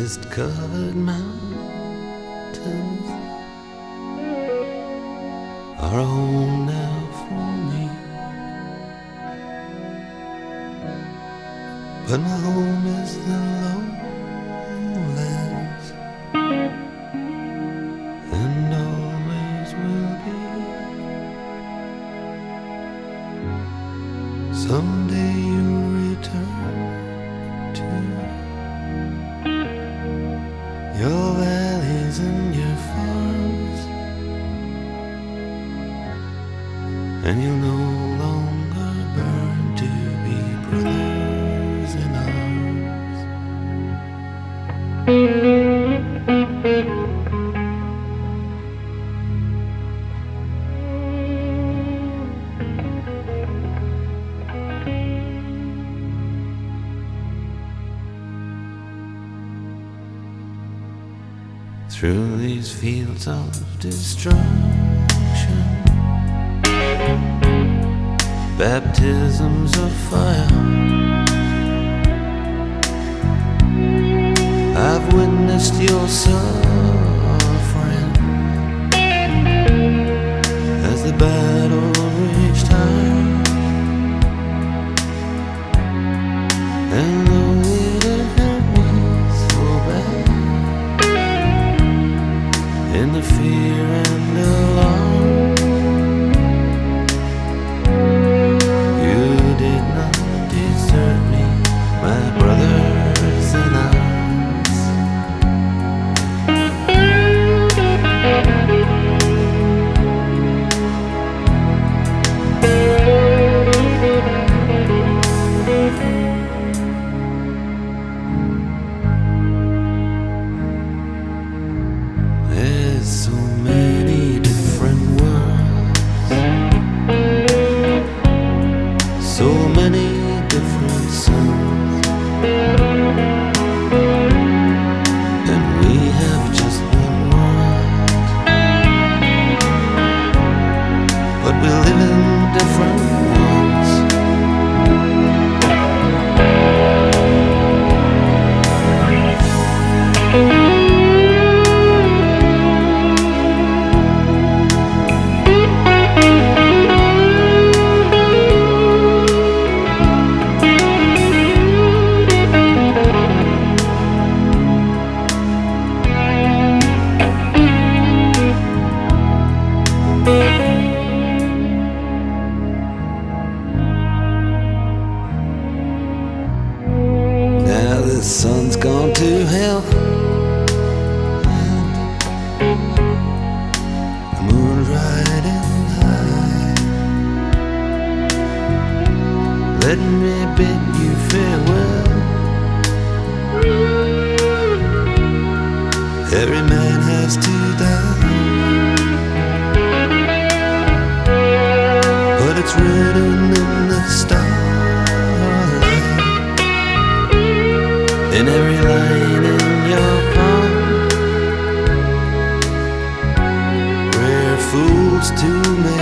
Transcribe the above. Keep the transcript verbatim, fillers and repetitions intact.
Mist-covered mountains are a home now for me, but my home is the lowlands, and always will be. Someday you'll return to your valleys and your farms, and you'll no longer burn to be brothers in arms. Through these fields of destruction, baptisms of fire, I've witnessed your suffering as the battle reached high, and though it had hurt me so bad, in the fear and alarm, you did not desert me, my brothers in arms. There's so many different worlds, so many different suns, and we have just one world, but we live in different ones. Now the sun's gone to hell, and the moon's riding high. Let me bid you farewell. Every man has to die, but it's written in the stars, in every line in your palm, rare fools to make.